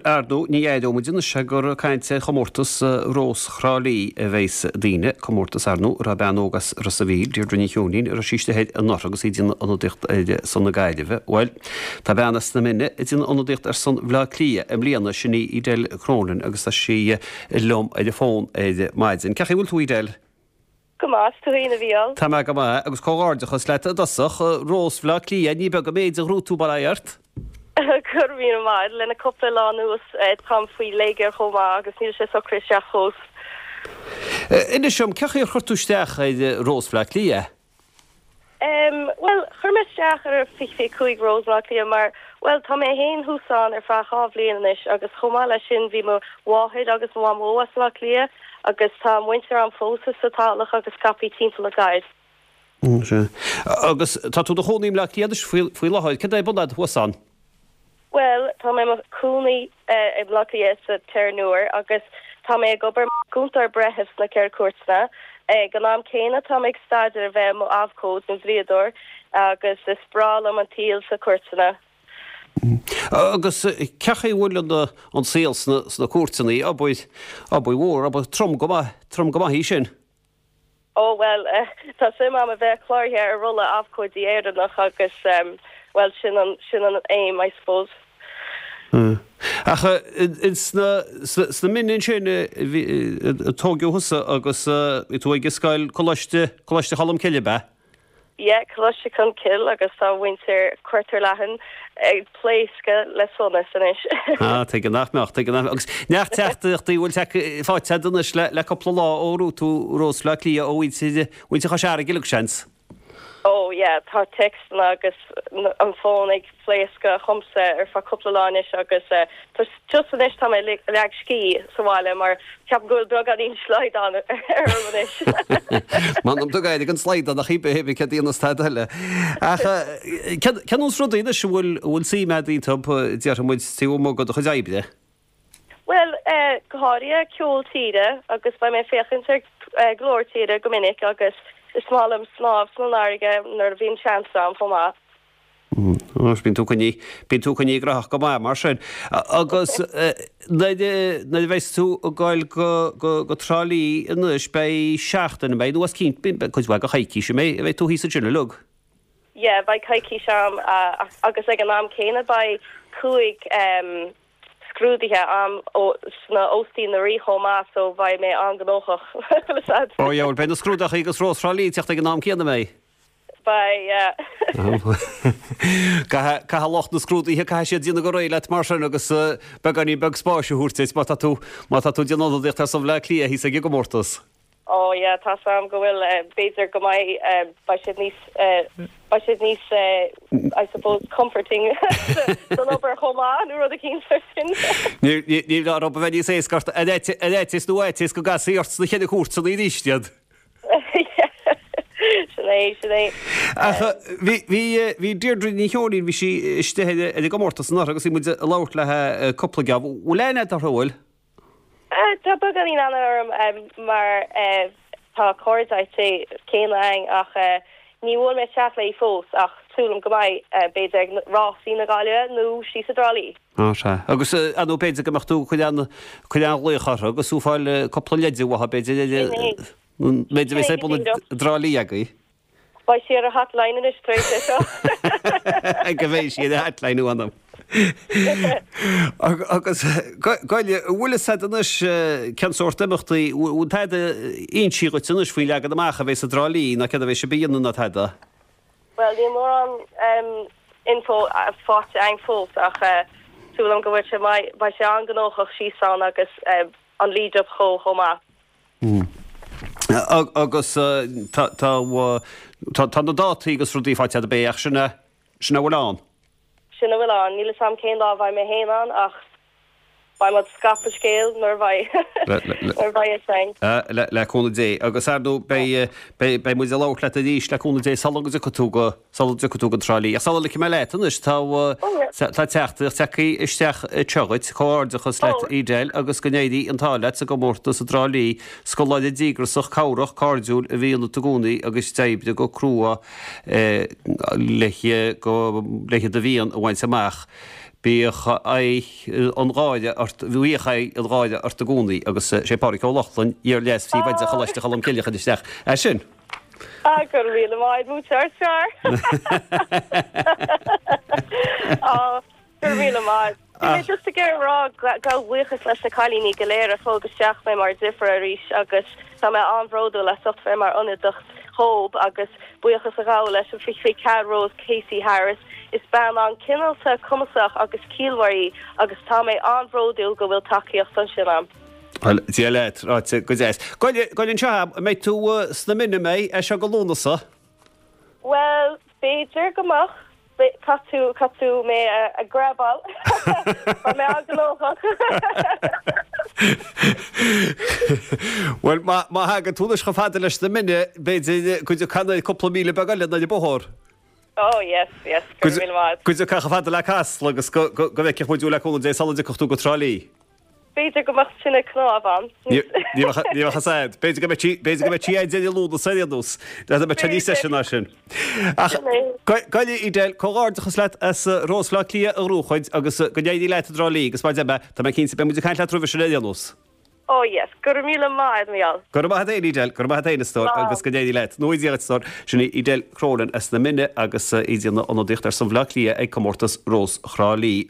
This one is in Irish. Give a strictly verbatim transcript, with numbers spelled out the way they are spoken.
ardú ní éidirmidin se gur caiinte chomórtas rós chrálíí a bhééis daine chomórtas arnú ra benógas rasavíl dúr drní hiúnín ar a síistehéid an náragus í dtíine andicht éide sanna gaiideh. Weil tá benas na minne i dtíine andicht ar san bhlá clia am líana sinní í déil crónin agus tá si lom éidir fón éide maidin. Ceach bhfuil tú í déil? Gomás tú hína bhíal. Tá me go agus cóárdachas le dasach rós bhlá clia ní be go méidir rútú bailairt. Curví maid lena couple lá nuas tam faoi léiger chomá agus níl sé so Christiach chós. Ina sem cecha ar chortúisteach é Rósbhlá lia? Um, well, churmeisteach ar fichfé cuaig Rósbhlá lia mar well tá mé héin húsán ar fáchá bblianis agus chomá lei sin bhí mo wáid agus má móas lá lia agus tá muintear an fósas satálach agus capí timppla a gaid. Agus tá tú do hóníim le liaidir faoi leáid, cin é bunad huasán? Well, tá mé mar cúnaí i bloci sa teirnúir agus tá mé gobar gúntar brethas le ceir cuairtna. Gan am céine tá ag staidir bheith mo afcód an bhríador agus is spráil am an tíal sa cuairtna. Agus cecha bhfuil an síals na cuairtnaí a buid mhór a trom go hí sin? Ó well, tá sim am a bheith chláirthe ar rolla afcódí éidirnach agus well sin an aim, I suppose. Acha sna minin sin tógiú husa agus tú ag giscail choiste chalam ciile be? Ie, choiste chun cil agus tá bhaintear cuirtar lehan ag pléisce le sonna san is. Á, te gan nachmeach, te gan nachmeach. Agus neach teachtaí bhfuil fáte dunas le coppla lá órú tú Rósbhlá lia ó bhainte cha seara gileach sens. Oh, yeah, tá text agus an fón ag pléisce chumsa ar fa coppla láis agus just an is tá mé le cí saháile mar ceap gúil beag an íon sleid an ar is. Man am tugaid ag an sleid an nach chipe hebh ce dtíana staile. Cean ús rudaí is bhfuil bhfuil sí me dí tab dear muid tíú mó go a chuideibide? Well, goáirí ceoltíide agus ba mé féchantar glóirtíide go minic agus is smálam snáb snáige nar a bhíon seansam fomá. Bín tú chuní graach go má mar sin. Agus na bheits tú a gáil go trálíí inis bei seachtain méid nuas cín chuis bha go chaicí sem mé bheith tú hí sa sinna lug? Ie, ba caiicí sem agus ag an am céine ba cuaig scrúdithe am sna óstíí na rícho más ó bhaid mé an gnóchach. Ó ja, bhil ben na scrúdach agus Rósbhlá teach ag an am céanna mé? Ba, Ca locht na scrúdíthe cai sé dína go réile mar sin agus beganí beg spáisiú húrtéis má tú tú déanadaíocht sa bhlá lia hí a go mórtas. Ó, ja, tá sam go bhfuil béidir go mai ba siad níos ba siad níos I suppose comforting don obair chomá nu rud a cín sin. Ní dá op bheith níos éiscart a éitis nó éitis go gasíart na chéad chót san í ríistead. Bhí deirdre ní teorín bhí si istethe ag go mórtas ná agus í muid a láirt lethe coppla gabh bhfuil leine ar thuil? Tá bag an an orm mar tá cóirdáid sé céine ach ní bhfuil me seach le fós ach túlam go mai beidir rásí na gáile nó sí sa drálí. Á se. Agus anú beidir goach tú chuidean luchar agus ú fáil coppla leidir watha beidir méidir bheith sé buna drálí agaí? Ba sé ar a hatlein in is tréite seo. Ag go bhééis siad a hatleinú anam. Agus gáile bhfuil sanis cean sóirtamachtaí ú teide onsí go tunis faoi leagad amach a bheits a drálíí na ce a bheith sé bíanú na teide? Well, ní mór an info fáte ein fós ach túlam go bhfuil sé ba sé an gnóchach síán agus an lídrop cho chomá. Agus tá na dátaí agus rudí fáte a béach sinna sinna bhfuil an? Sinna bhfuil an, níle sam céin lá bhaid mé héán ach ba mod scapa scéal nar bhaid nar bhaid sein. Leúna dé, agus ardú be mu a láir le a díos leúna dé salagus go salagus go tú an trálíí. A sala le me leitanis tá teachta teí isteach tegaid cháardachas le ídéil agus go néadí an táile a go mórtas a drálíí scoláide dígrasach cabhrach cardúil a bhíonna tugúnaí agus téibde go crúa leiche a bhíon a bhaint amach. bí an ráide bhuicha an ráide ar do gúnaí agus sé páric ó Lochlan ar leis sí bhaid a choiste chalam ciilecha isteach. É sin? Ah, gur bhíle maid mú tear tear. Gur bhíle maid. Just to get rá go bhuichas leis na cailíní go léir a fógus teach mé mar difra a ríis agus tá mé anhródú le socht fé mar ionadacht hób agus buchas a rá leis an fi fé Cadrose Casey Harris is ban an cinnalta cumasach agus cílhaí agus tá mé anhródú go bhfuil takeíocht san sin am. Well, tí leit, ráit go dés. Goilinn se mé tú sna minna mé é se go lúnasa? Well, féidir gomach. Catú catú mé a grabal mé aglócha. Well má haga túnas go fada leis na minne beidir chuidir canna coppla míle bagalad na de bothir. Oh yes, yes, gur mí máid. Chuidir cha fada le cas agus go bheith chuidú le chuna dé salad cochtú go trálíí. Beidir go mar sinna cnáhan. Ní chasáid, beidir go beidir go tí éidir lúda séadús, de a Chinese session sin. Gaile idéil choárdachas leit as Rósfla clia a rúchaid agus go déidir leit a drálíí, agus máid be tá cin be muidir caiint le trúfa sin éanús. Oh yes, gur míle maid méall. Gur ba éile idéil, gur ba éile stór agus go déidir leit. Nó íag stór sinna idéil chrólan as na minne agus íana an dicht ar san bhla clia ag commórtas Rós Chrálíí.